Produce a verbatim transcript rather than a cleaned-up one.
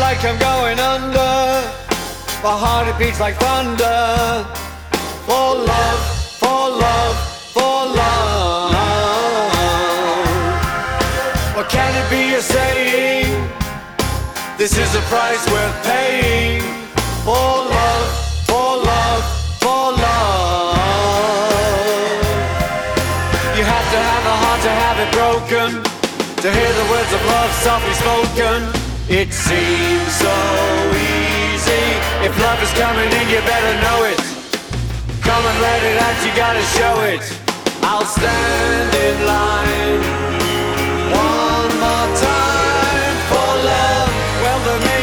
like I'm going under. My heart it beats like thunder. For love, for love, for love. What can it be you're saying? This is a price worth paying. For love, for love, for love. You have to have a heart to have it broken, to hear the words of love softly spoken. It seems so easy. If love is coming in, you better know it. Come and let it out, you gotta show it. I'll stand in line